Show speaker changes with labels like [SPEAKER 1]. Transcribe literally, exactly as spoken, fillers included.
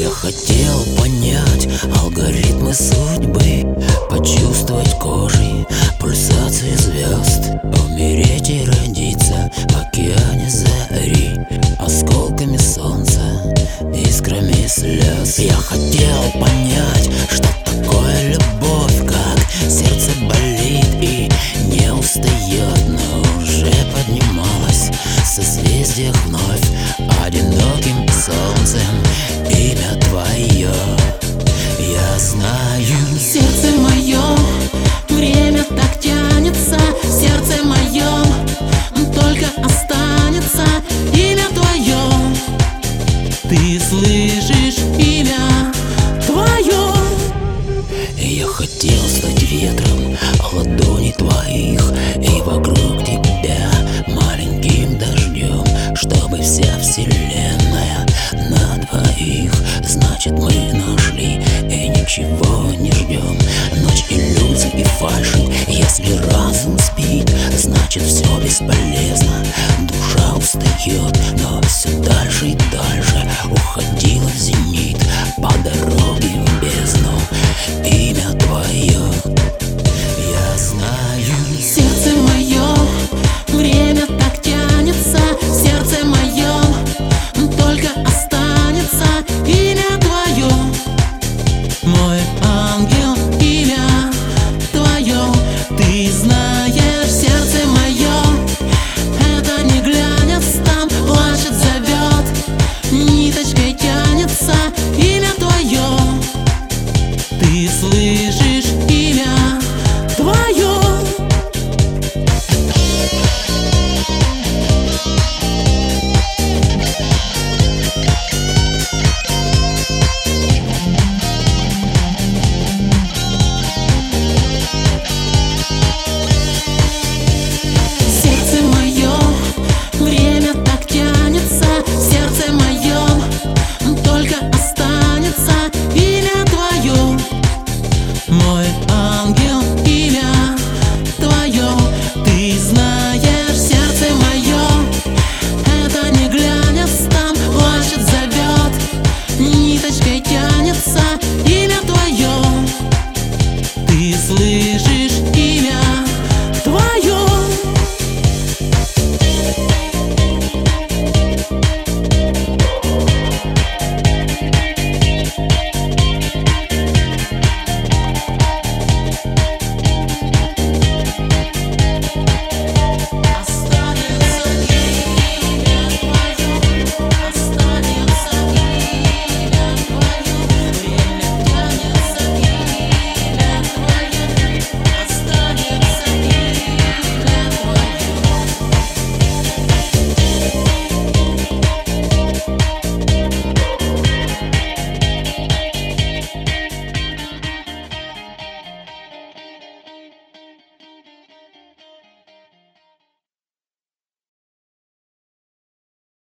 [SPEAKER 1] Я хотел понять алгоритмы судьбы, почувствовать кожей пульсации звезд, умереть и родиться в океане зари, осколками солнца, искрами слез. Я хотел понять, что такое любовь, как сердце болит и не устает, но уже поднималась в созвездиях вновь одиноким солнцем имя твое. Я знаю,
[SPEAKER 2] сердце мое, время так тянется, в сердце моем только останется имя твое. Ты слышишь имя твое?
[SPEAKER 1] Я хотел стать ветром ладоней твоих и вокруг тебя маленьким дождем, чтобы вся вселенная на двоих. Значит, мы нашли и ничего не ждем. Ночь иллюзий и фальши, если разум спит, значит все бесполезно. Душа устает, но все дальше и дальше уходила в зенит по дороге в бездну имя твое. Я знаю,